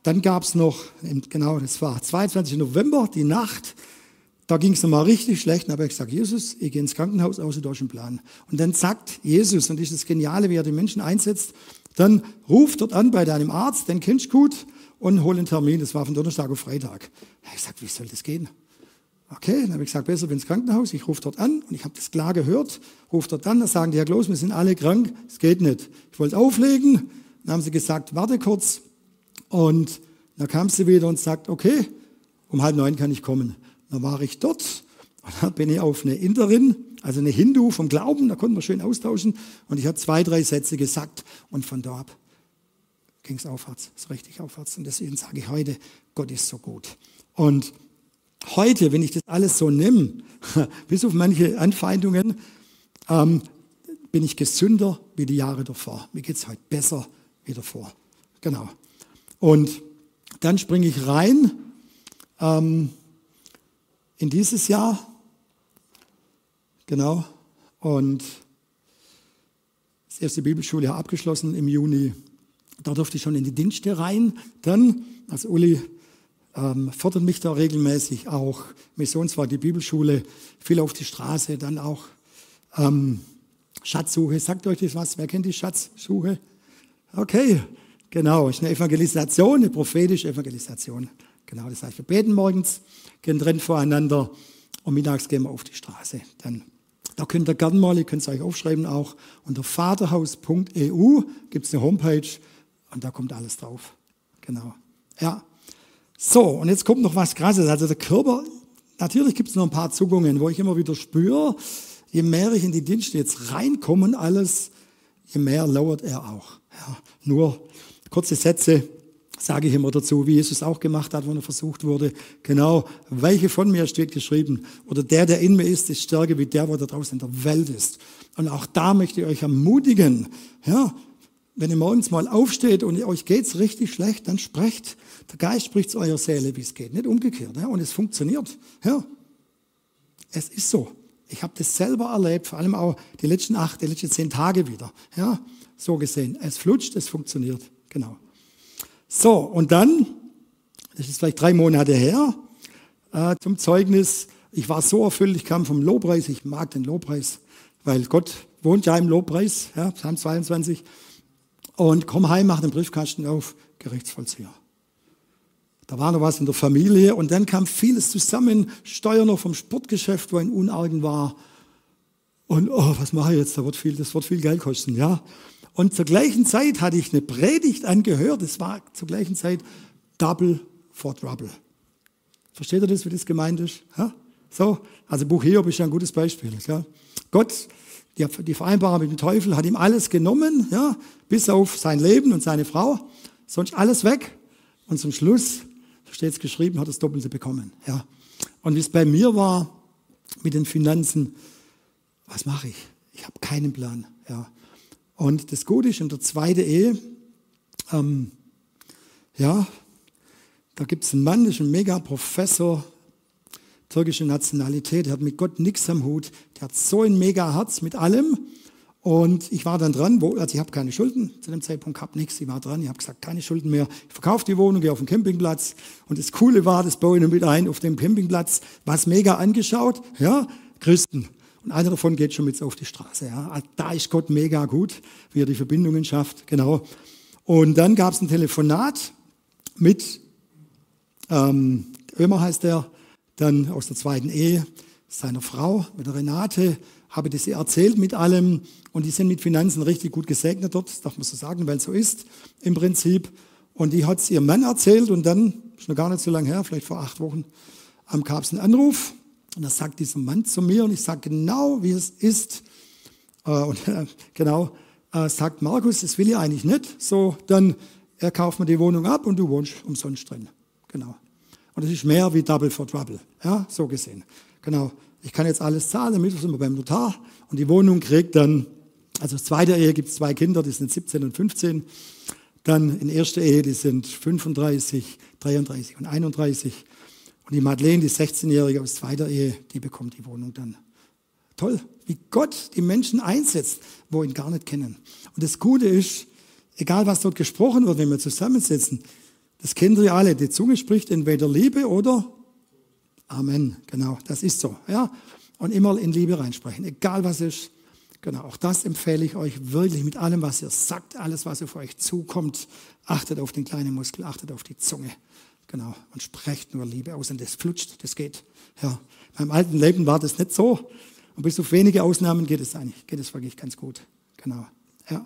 dann gab es noch, genau, das war zweiundzwanzigsten November, die Nacht, da ging es nochmal richtig schlecht. Dann habe ich gesagt, Jesus, ich gehe ins Krankenhaus, außer du hast einen Plan. Und dann sagt Jesus, und das ist das Geniale, wie er die Menschen einsetzt, dann ruf dort an bei deinem Arzt, den kennst du gut, und hol einen Termin. Das war von Donnerstag auf Freitag. Da habe ich gesagt, wie soll das gehen? Okay, dann habe ich gesagt, besser bin ins Krankenhaus, ich rufe dort an und ich habe das klar gehört, rufe dort an, da sagen die, Herr Kloß, wir sind alle krank, es geht nicht. Ich wollte auflegen, dann haben sie gesagt, warte kurz und dann kam sie wieder und sagt, okay, um halb neun kann ich kommen. Dann war ich dort und dann bin ich auf eine Inderin, also eine Hindu vom Glauben, da konnten wir schön austauschen und ich habe zwei, drei Sätze gesagt und von da ab ging es aufwärts, so richtig aufwärts und deswegen sage ich heute, Gott ist so gut. Und heute, wenn ich das alles so nehme, bis auf manche Anfeindungen, ähm, bin ich gesünder wie die Jahre davor. Mir geht es heute besser wie davor. Genau. Und dann springe ich rein ähm, in dieses Jahr. Genau. Und das erste Bibelschuljahr abgeschlossen im Juni. Da durfte ich schon in die Dienste rein. Dann, als Uli ähm, fördert mich da regelmäßig auch. Missionsfahrt, die Bibelschule, viel auf die Straße, dann auch ähm, Schatzsuche. Sagt euch das was? Wer kennt die Schatzsuche? Okay, genau. Ist eine Evangelisation, eine prophetische Evangelisation. Genau, das heißt, wir beten morgens, gehen drin voreinander und mittags gehen wir auf die Straße. Dann, da könnt ihr gerne mal, ihr könnt es euch aufschreiben auch, unter vaterhaus punkt e u gibt es eine Homepage und da kommt alles drauf. Genau. Ja. So, und jetzt kommt noch was Krasses. Also der Körper, natürlich gibt es noch ein paar Zuckungen, wo ich immer wieder spüre, je mehr ich in die Dienste jetzt reinkomme und alles, je mehr lauert er auch. Ja, nur kurze Sätze sage ich immer dazu, wie Jesus auch gemacht hat, wenn er versucht wurde. Genau, welche von mir steht geschrieben. Oder der, der in mir ist, ist stärker wie der, der da draußen in der Welt ist. Und auch da möchte ich euch ermutigen, ja, wenn ihr morgens mal aufsteht und euch geht's richtig schlecht, dann sprecht. Der Geist spricht zu eurer Seele, wie es geht, nicht umgekehrt. Ja? Und es funktioniert. Ja. Es ist so. Ich habe das selber erlebt, vor allem auch die letzten acht, die letzten zehn Tage wieder. Ja, so gesehen. Es flutscht, es funktioniert. Genau. So, und dann, das ist vielleicht drei Monate her, äh, zum Zeugnis, ich war so erfüllt, ich kam vom Lobpreis, ich mag den Lobpreis, weil Gott wohnt ja im Lobpreis, ja, Psalm zweiundzwanzig, und komm heim, mach den Briefkasten auf, Gerichtsvollzieher. Da war noch was in der Familie und dann kam vieles zusammen, Steuer noch vom Sportgeschäft, wo ein Unargen war. Und oh, was mache ich jetzt? Da wird viel, das wird viel Geld kosten, ja. Und zur gleichen Zeit hatte ich eine Predigt angehört. Es war zur gleichen Zeit Double for Trouble. Versteht ihr das, wie das gemeint ist? Ja? So, also Buch Hiob ist ja ein gutes Beispiel. Ja? Gott, die, die Vereinbarung mit dem Teufel, hat ihm alles genommen, ja, bis auf sein Leben und seine Frau. Sonst alles weg. Und zum Schluss, da steht es geschrieben, hat er das Doppelte bekommen. Ja. Und wie es bei mir war mit den Finanzen, was mache ich? Ich habe keinen Plan. Ja. Und das Gute ist, in der zweiten Ehe, ähm, ja, da gibt es einen Mann, das ist ein Mega-Professor, türkische Nationalität, der hat mit Gott nichts am Hut, der hat so ein Mega-Herz mit allem. Und ich war dann dran, wo, also ich habe keine Schulden, zu dem Zeitpunkt habe nichts, ich war dran, ich habe gesagt, keine Schulden mehr, ich verkaufe die Wohnung, gehe auf den Campingplatz. Und das Coole war, das baue ich dann wieder ein auf dem Campingplatz, was mega angeschaut, ja, Christen. Und einer davon geht schon mit auf die Straße. Ja. Da ist Gott mega gut, wie er die Verbindungen schafft. Genau. Und dann gab es ein Telefonat mit, ähm, Ömer heißt er, dann aus der zweiten Ehe, seiner Frau, mit der Renate, habe das ihr erzählt mit allem. Und die sind mit Finanzen richtig gut gesegnet dort, das darf man so sagen, weil es so ist im Prinzip. Und die hat es ihrem Mann erzählt und dann, ist noch gar nicht so lange her, vielleicht vor acht Wochen, gab es einen Anruf. Und da sagt dieser Mann zu mir, und ich sage genau, wie es ist. Äh, und äh, genau, äh, sagt Markus, das will ich eigentlich nicht. So, dann, er kauft mir die Wohnung ab und du wohnst umsonst drin. Genau. Und das ist mehr wie Double for Trouble. Ja, so gesehen. Genau. Ich kann jetzt alles zahlen, damit sind wir beim Notar. Und die Wohnung kriegt dann, also in zweiter Ehe gibt es zwei Kinder, die sind siebzehn und fünfzehn. Dann in erster Ehe, die sind fünfunddreißig, dreiunddreißig und einunddreißig. Und die Madeleine, die sechzehnjährige aus zweiter Ehe, die bekommt die Wohnung dann. Toll, wie Gott die Menschen einsetzt, wo ihn gar nicht kennen. Und das Gute ist, egal was dort gesprochen wird, wenn wir zusammensitzen, Das kennt ihr alle. Die Zunge spricht entweder Liebe oder Amen. Genau, das ist so. Ja? Und immer in Liebe reinsprechen, egal was ist. Genau, auch das empfehle ich euch wirklich mit allem, was ihr sagt, alles, was auf euch zukommt. Achtet auf den kleinen Muskel, achtet auf die Zunge. Genau, und sprecht nur Liebe aus und das flutscht, das geht. Ja, beim alten Leben war das nicht so. Und bis auf wenige Ausnahmen geht es eigentlich, geht es wirklich ganz gut. Genau, ja.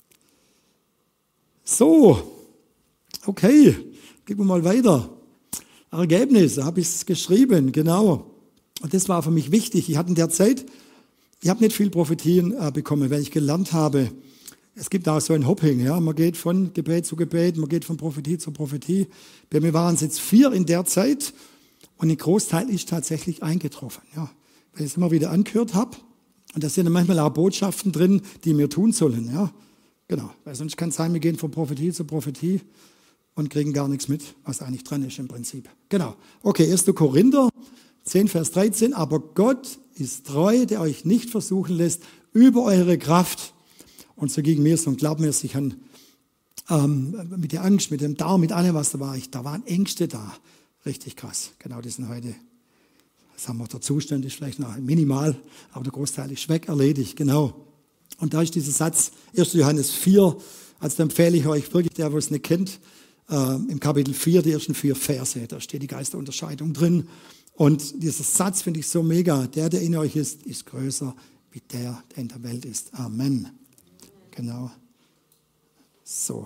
So, okay, gehen wir mal weiter. Ergebnisse, habe ich es geschrieben, genau. Und das war für mich wichtig. Ich hatte in der Zeit, ich habe nicht viel Prophetien äh, bekommen, weil ich gelernt habe, es gibt auch so ein Hopping, ja, man geht von Gebet zu Gebet, man geht von Prophetie zu Prophetie. Bei mir waren es jetzt vier in der Zeit und ein Großteil ist tatsächlich eingetroffen, ja, weil ich es immer wieder angehört habe. Und da sind dann manchmal auch Botschaften drin, die mir tun sollen, ja, genau. Weil sonst kann es sein, wir gehen von Prophetie zu Prophetie und kriegen gar nichts mit, was eigentlich dran ist im Prinzip. Genau. Okay, erster Korinther zehn, Vers dreizehn. Aber Gott ist treu, der euch nicht versuchen lässt über eure Kraft. Und so ging mir es und glaubt mir, ich habe ähm, mit der Angst, mit dem Darm, mit allem, was da war, ich, da waren Ängste da. Richtig krass. Genau, die sind heute, sagen wir, der Zustand ist vielleicht noch minimal, aber der Großteil ist weg, erledigt. Genau. Und da ist dieser Satz, erster Johannes vier, also da empfehle ich euch wirklich, der, der es nicht kennt, äh, im Kapitel vier, die ersten vier Verse, da steht die Geisterunterscheidung drin. Und dieser Satz finde ich so mega. Der, der in euch ist, ist größer wie der, der in der Welt ist. Amen. Genau. So.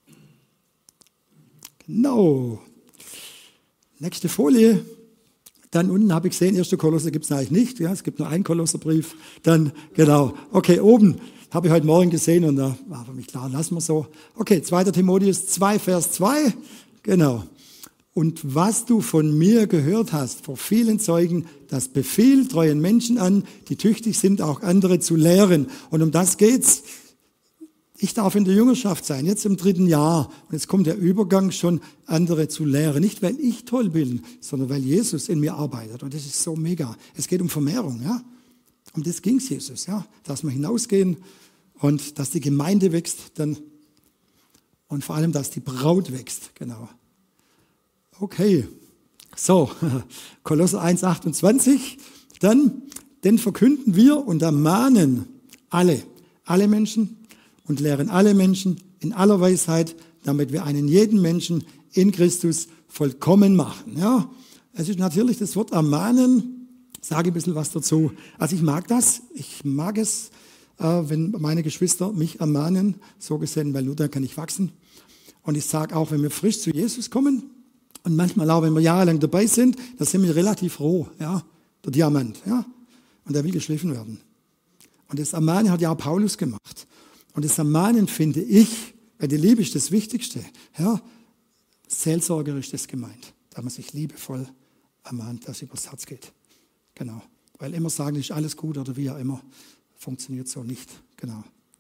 Genau. Nächste Folie. Dann unten habe ich gesehen, erster Kolosser gibt es eigentlich nicht. Ja, es gibt nur einen Kolosserbrief. Dann, genau. Okay, oben habe ich heute Morgen gesehen und da war für mich klar, lassen wir so. Okay, zweiter Timotheus zwei, Vers zwei. Genau. Und was du von mir gehört hast, vor vielen Zeugen, das befiehlt treuen Menschen an, die tüchtig sind, auch andere zu lehren. Und um das geht's. Ich darf in der Jüngerschaft sein, jetzt im dritten Jahr. Und jetzt kommt der Übergang schon, andere zu lehren. Nicht, weil ich toll bin, sondern weil Jesus in mir arbeitet. Und das ist so mega. Es geht um Vermehrung, ja. Um das ging's Jesus, ja. Dass wir hinausgehen und dass die Gemeinde wächst, dann, und vor allem, dass die Braut wächst, genau. Okay, so, Kolosser eins, achtundzwanzig, dann, denn verkünden wir und ermahnen alle, alle Menschen und lehren alle Menschen in aller Weisheit, damit wir einen jeden Menschen in Christus vollkommen machen. Ja, es ist natürlich das Wort ermahnen, sage ein bisschen was dazu. Also ich mag das, ich mag es, äh, wenn meine Geschwister mich ermahnen, so gesehen, weil nur dann kann ich wachsen. Und ich sage auch, wenn wir frisch zu Jesus kommen, und manchmal auch, wenn wir jahrelang dabei sind, da sind wir relativ roh, ja, der Diamant, ja, und der will geschliffen werden. Und das Ermahnen hat ja auch Paulus gemacht. Und das Ermahnen finde ich, weil die Liebe ist das Wichtigste, ja, seelsorgerisch das gemeint, da man sich liebevoll ermahnt, dass es übers Herz geht. Genau. Weil immer sagen, ist alles gut oder wie auch immer, funktioniert so nicht. Genau.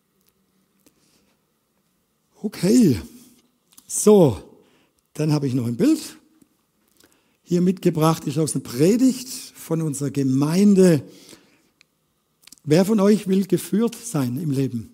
Okay. So. Dann habe ich noch ein Bild hier mitgebracht, ist aus einer Predigt von unserer Gemeinde. Wer von euch will geführt sein im Leben?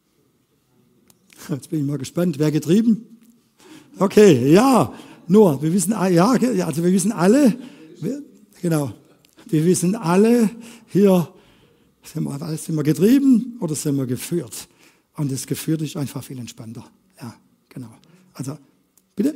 Jetzt bin ich mal gespannt. Wer getrieben? Okay, ja, nur, wir wissen, ja, also wir wissen alle, wir, genau, wir wissen alle, hier sind wir, sind wir getrieben oder sind wir geführt. Und das geführt ist einfach viel entspannter. Ja, genau. Also, bitte?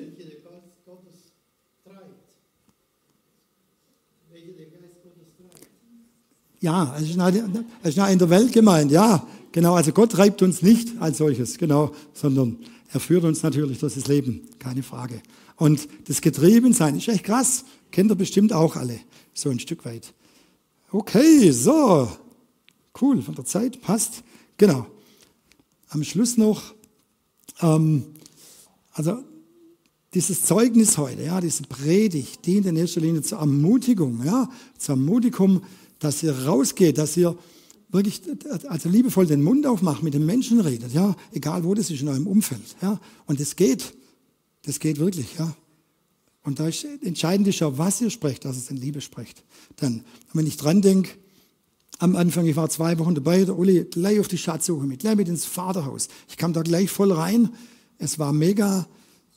Ja, es ist ja in der Welt gemeint, ja, genau, also Gott treibt uns nicht als solches, genau, sondern er führt uns natürlich durch das Leben, keine Frage. Und das Getriebensein ist echt krass, kennt ihr bestimmt auch alle, so ein Stück weit. Okay, so, cool, von der Zeit, passt, genau. Am Schluss noch, ähm, also dieses Zeugnis heute, ja, diese Predigt dient in erster Linie zur Ermutigung, ja, zur Ermutigung, dass ihr rausgeht, dass ihr wirklich also liebevoll den Mund aufmacht, mit den Menschen redet, ja, egal wo das ist in eurem Umfeld, ja, und das geht, das geht wirklich, ja. Und da ist entscheidend ist ja, was ihr sprecht, dass es in Liebe spricht. Dann, wenn ich dran denke, am Anfang, ich war zwei Wochen dabei, der Uli gleich auf die Schatzsuche mit, gleich mit ins Vaterhaus. Ich kam da gleich voll rein, es war mega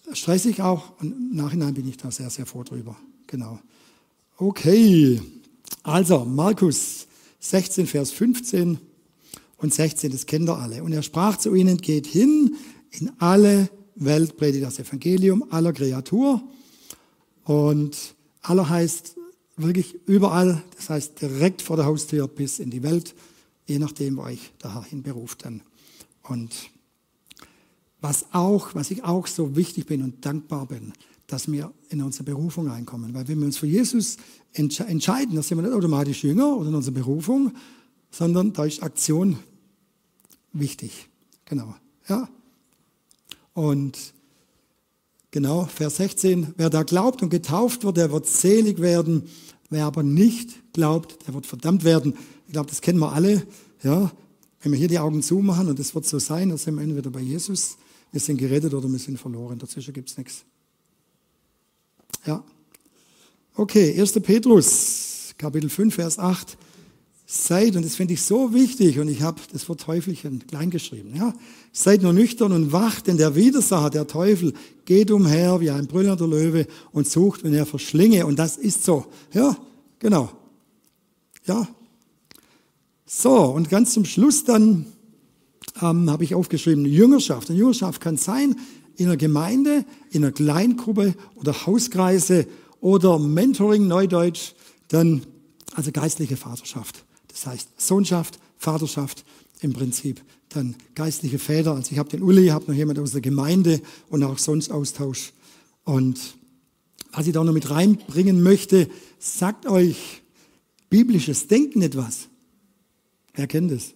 stressig auch und im Nachhinein bin ich da sehr, sehr froh drüber. Genau. Okay, also Markus sechzehn, Vers fünfzehn und sechzehn, das kennt ihr alle. Und er sprach zu ihnen, geht hin in alle Welt, predigt das Evangelium aller Kreatur. Und aller heißt wirklich überall, das heißt direkt vor der Haustür bis in die Welt, je nachdem, wo euch der Herr hinberuft dann. Und was auch, was ich auch so wichtig bin und dankbar bin, dass wir in unsere Berufung reinkommen. Weil wenn wir uns für Jesus entsche- entscheiden, dann sind wir nicht automatisch Jünger oder in unserer Berufung, sondern da ist Aktion wichtig. Genau. Ja. Und genau, Vers sechzehn, wer da glaubt und getauft wird, der wird selig werden. Wer aber nicht glaubt, der wird verdammt werden. Ich glaube, das kennen wir alle. Ja. Wenn wir hier die Augen zumachen und es wird so sein, dann sind wir entweder bei Jesus, wir sind gerettet oder wir sind verloren. Dazwischen gibt es nichts. Ja. Okay, erster Petrus, Kapitel fünf, Vers acht. Seid, und das finde ich so wichtig, und ich habe das Wort Teufelchen klein geschrieben, ja. Seid nur nüchtern und wacht, denn der Widersacher, der Teufel, geht umher wie ein brüllender Löwe und sucht, wenn er verschlinge. Und das ist so. Ja, genau. Ja. So, und ganz zum Schluss dann ähm, habe ich aufgeschrieben, Jüngerschaft. Und Jüngerschaft kann sein in einer Gemeinde, in einer Kleingruppe oder Hauskreise oder Mentoring, Neudeutsch, dann also geistliche Vaterschaft. Das heißt Sohnschaft, Vaterschaft, im Prinzip dann geistliche Väter. Also ich habe den Uli, ich habe noch jemand aus der Gemeinde und auch sonst Austausch. Und was ich da noch mit reinbringen möchte, sagt euch biblisches Denken etwas. Wer kennt das?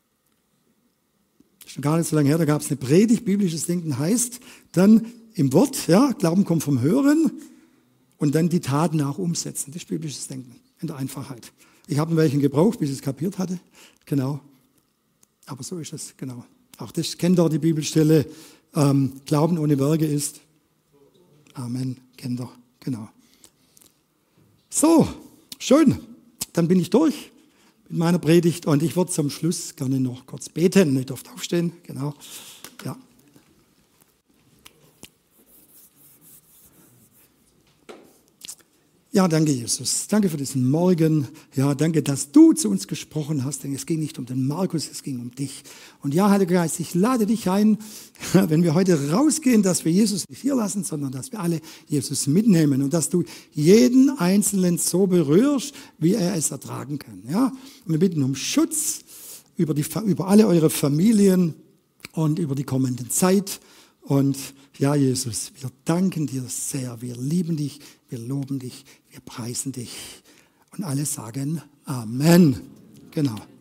Schon gar nicht so lange her, da gab es eine Predigt, biblisches Denken heißt dann im Wort, ja, Glauben kommt vom Hören und dann die Taten auch umsetzen. Das ist biblisches Denken in der Einfachheit. Ich habe welchen gebraucht, bis ich es kapiert hatte. Genau. Aber so ist es, genau. Auch das kennt ihr, die Bibelstelle. Ähm, Glauben ohne Werke ist. Amen. Kennt ihr, genau. So, schön. Dann bin ich durch mit meiner Predigt und ich würde zum Schluss gerne noch kurz beten. Ihr dürft aufstehen, genau. Ja. Ja, danke, Jesus. Danke für diesen Morgen. Ja, danke, dass du zu uns gesprochen hast, denn es ging nicht um den Markus, es ging um dich. Und ja, Heiliger Geist, ich lade dich ein, wenn wir heute rausgehen, dass wir Jesus nicht hier lassen, sondern dass wir alle Jesus mitnehmen und dass du jeden Einzelnen so berührst, wie er es ertragen kann. Ja, und wir bitten um Schutz über, die, über alle eure Familien und über die kommende Zeit. Und ja, Jesus, wir danken dir sehr. Wir lieben dich, wir loben dich, wir preisen dich. Und alle sagen Amen. Genau.